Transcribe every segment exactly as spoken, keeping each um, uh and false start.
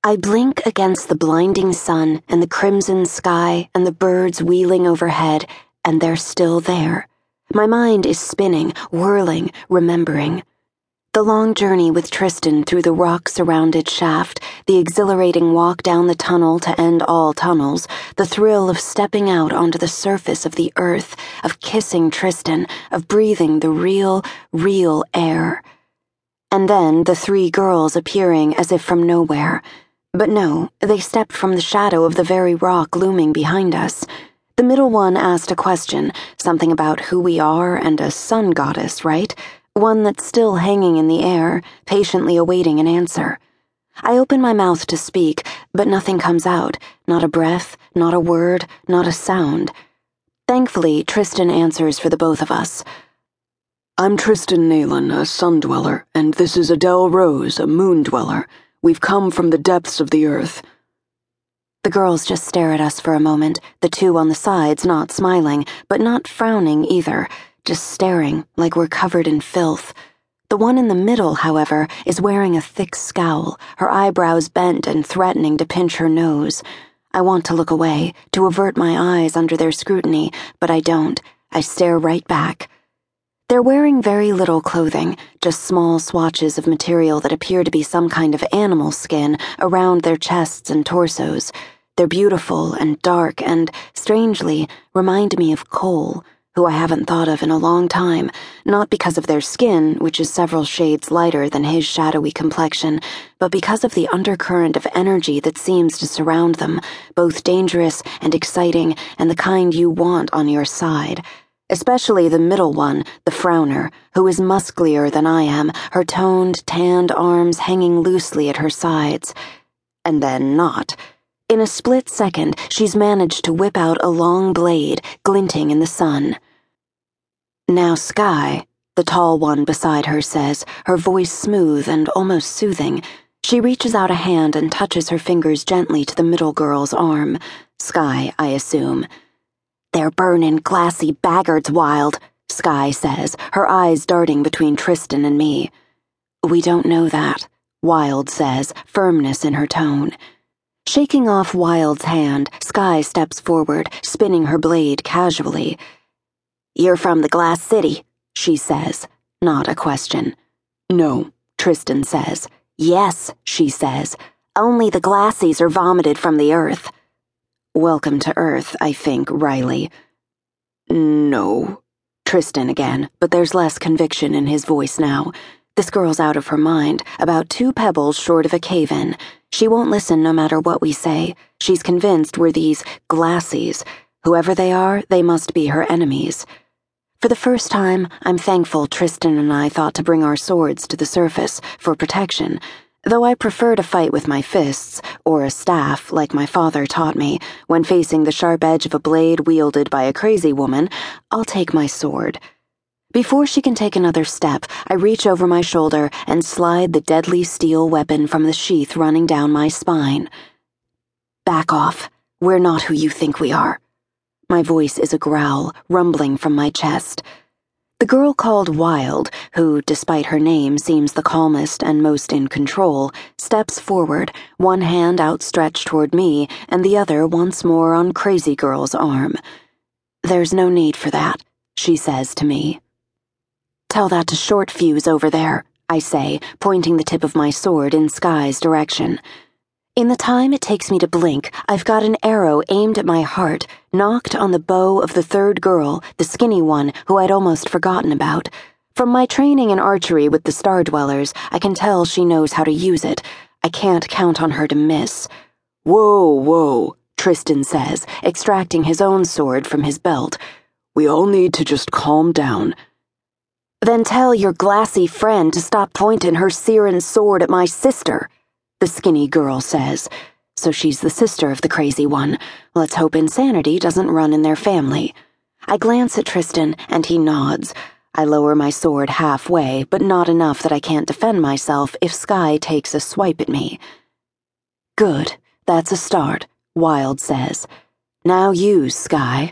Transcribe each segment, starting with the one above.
I blink against the blinding sun and the crimson sky and the birds wheeling overhead, and they're still there. My mind is spinning, whirling, remembering. The long journey with Tristan through the rock-surrounded shaft, the exhilarating walk down the tunnel to end all tunnels, the thrill of stepping out onto the surface of the earth, of kissing Tristan, of breathing the real, real air. And then the three girls appearing as if from nowhere. But no, they stepped from the shadow of the very rock looming behind us. The middle one asked a question, something about who we are and a sun goddess, right? One that's still hanging in the air, patiently awaiting an answer. I open my mouth to speak, but nothing comes out, not a breath, not a word, not a sound. Thankfully, Tristan answers for the both of us. I'm Tristan Nayland, a sun dweller, and this is Adele Rose, a moon dweller. We've come from the depths of the earth. The girls just stare at us for a moment, the two on the sides not smiling, but not frowning either, just staring like we're covered in filth. The one in the middle, however, is wearing a thick scowl, her eyebrows bent and threatening to pinch her nose. I want to look away, to avert my eyes under their scrutiny, but I don't. I stare right back. They're wearing very little clothing, just small swatches of material that appear to be some kind of animal skin around their chests and torsos. They're beautiful and dark and, strangely, remind me of Cole, who I haven't thought of in a long time, not because of their skin, which is several shades lighter than his shadowy complexion, but because of the undercurrent of energy that seems to surround them, both dangerous and exciting and the kind you want on your side. Especially the middle one, the frowner, who is musclier than I am, her toned, tanned arms hanging loosely at her sides. And then not. In a split second, she's managed to whip out a long blade, glinting in the sun. Now Sky, the tall one beside her says, her voice smooth and almost soothing. She reaches out a hand and touches her fingers gently to the middle girl's arm. Sky, I assume. They're burnin' glassy baggards wild, Sky says, her eyes darting between Tristan and me. We don't know that, Wild says, firmness in her tone. Shaking off Wild's hand, Sky steps forward, spinning her blade casually. You're from the Glass City, she says, not a question. No, Tristan says. Yes, she says. Only the Glassies are vomited from the earth. Welcome to Earth, I think, Riley. No. Tristan again, but there's less conviction in his voice now. This girl's out of her mind, about two pebbles short of a cave-in. She won't listen no matter what we say. She's convinced we're these Glassies. Whoever they are, they must be her enemies. For the first time, I'm thankful Tristan and I thought to bring our swords to the surface for protection, though I prefer to fight with my fists, or a staff, like my father taught me. When facing the sharp edge of a blade wielded by a crazy woman, I'll take my sword. Before she can take another step, I reach over my shoulder and slide the deadly steel weapon from the sheath running down my spine. Back off. We're not who you think we are. My voice is a growl, rumbling from my chest. The girl called Wild, who, despite her name, seems the calmest and most in control, steps forward, one hand outstretched toward me and the other once more on Crazy Girl's arm. There's no need for that, she says to me. Tell that to Short Fuse over there, I say, pointing the tip of my sword in Sky's direction. In the time it takes me to blink, I've got an arrow aimed at my heart, knocked on the bow of the third girl, the skinny one who I'd almost forgotten about. From my training in archery with the Star Dwellers, I can tell she knows how to use it. I can't count on her to miss. Whoa, whoa, Tristan says, extracting his own sword from his belt. We all need to just calm down. Then tell your glassy friend to stop pointing her searing sword at my sister, the skinny girl says. So she's the sister of the crazy one. Let's hope insanity doesn't run in their family. I glance at Tristan, and he nods. I lower my sword halfway, but not enough that I can't defend myself if Sky takes a swipe at me. Good, that's a start, Wild says. Now use, Sky.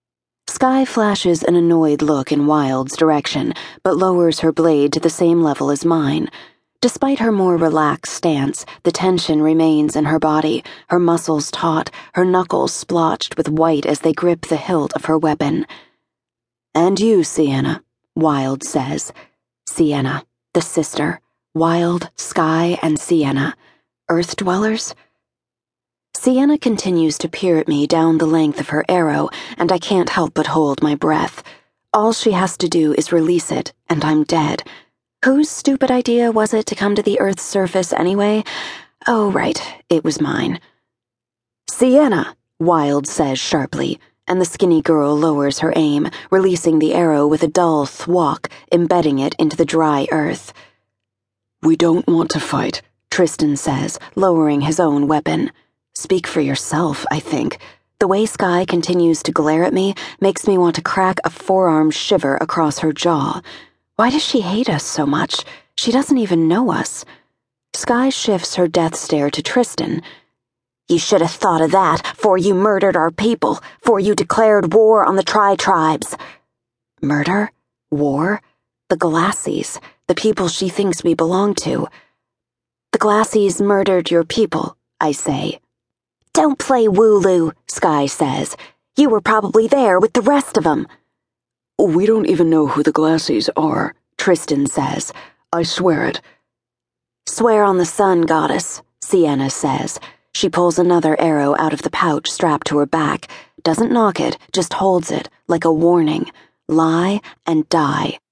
Sky flashes an annoyed look in Wild's direction, but lowers her blade to the same level as mine. Despite her more relaxed stance, the tension remains in her body, her muscles taut, her knuckles splotched with white as they grip the hilt of her weapon. "And you, Sienna," Wild says. Sienna, the sister. Wild, Sky, and Sienna. Earth dwellers? Sienna continues to peer at me down the length of her arrow, and I can't help but hold my breath. All she has to do is release it, and I'm dead. Whose stupid idea was it to come to the Earth's surface anyway? Oh, right, it was mine. "Sienna," Wild says sharply, and the skinny girl lowers her aim, releasing the arrow with a dull thwack, embedding it into the dry earth. "We don't want to fight," Tristan says, lowering his own weapon. Speak for yourself, I think. The way Sky continues to glare at me makes me want to crack a forearm shiver across her jaw. Why does she hate us so much? She doesn't even know us. Sky shifts her death stare to Tristan. "You should have thought of that, for you murdered our people, for you declared war on the Tri-Tribes." Murder? War? The Glassies, the people she thinks we belong to. "The Glassies murdered your people," I say. "Don't play Wooloo," Sky says. "You were probably there with the rest of them." "We don't even know who the Glassies are," Tristan says. "I swear it." "Swear on the sun, goddess," Sienna says. She pulls another arrow out of the pouch strapped to her back, doesn't knock it, just holds it, like a warning. Lie and die.